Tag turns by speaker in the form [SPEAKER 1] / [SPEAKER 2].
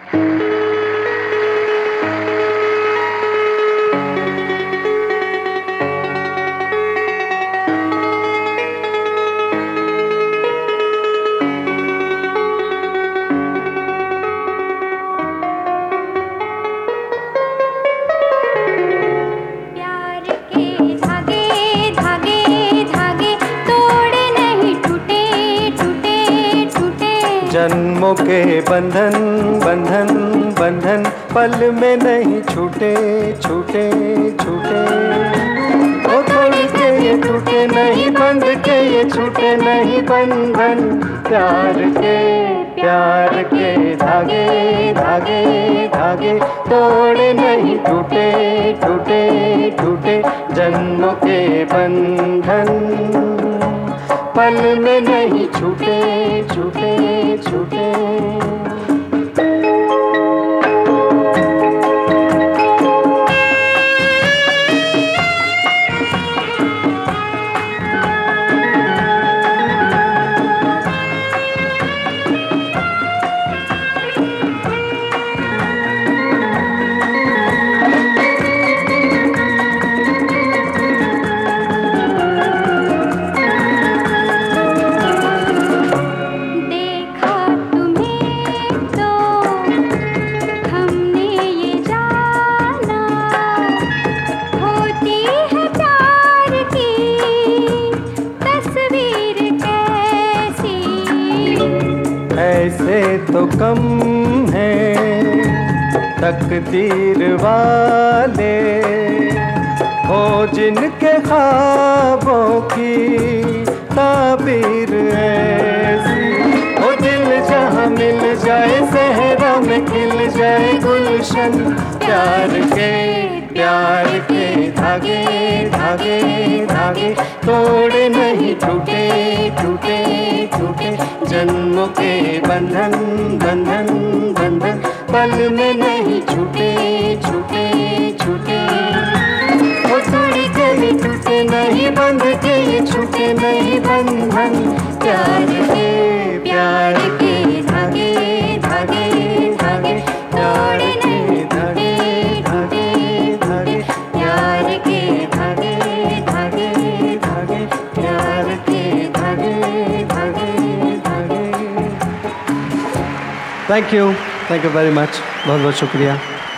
[SPEAKER 1] जन्मों के बंधन बंधन बंधन पल में नहीं छूटे छूटे छूटे। ओ तोड़ के ये टूटे नहीं, बंध के ये छूटे नहीं बंधन। प्यार के धागे धागे धागे तोड़े नहीं, टूटे टूटे टूटे। जन्मों के बंधन पल में नहीं छूटे छूटे छूटे। ऐसे तो कम है तकदीर वाले, हो जिनके ख्वाबों की ताबीर ऐसी। हो दिल जहाँ मिल जाए सहरा में खिल जाए गुलशन। प्यार के धागे धागे धागे तोड़े नहीं, टूटे टूटे टूटे। जन्मों के बंधन बंधन बंधन पल में नहीं छूटे छूटे छूटे। वो तोड़ के ये टूटे नहीं, बंध के ये छूटे नहीं बंधन। प्यार के धागे धागे धागे तोड़े नहीं, धागे धागे धागे प्यार के धागे धागे धागे प्यार के धागे धागे धागे। थैंक यू वेरी मच, बहुत बहुत शुक्रिया।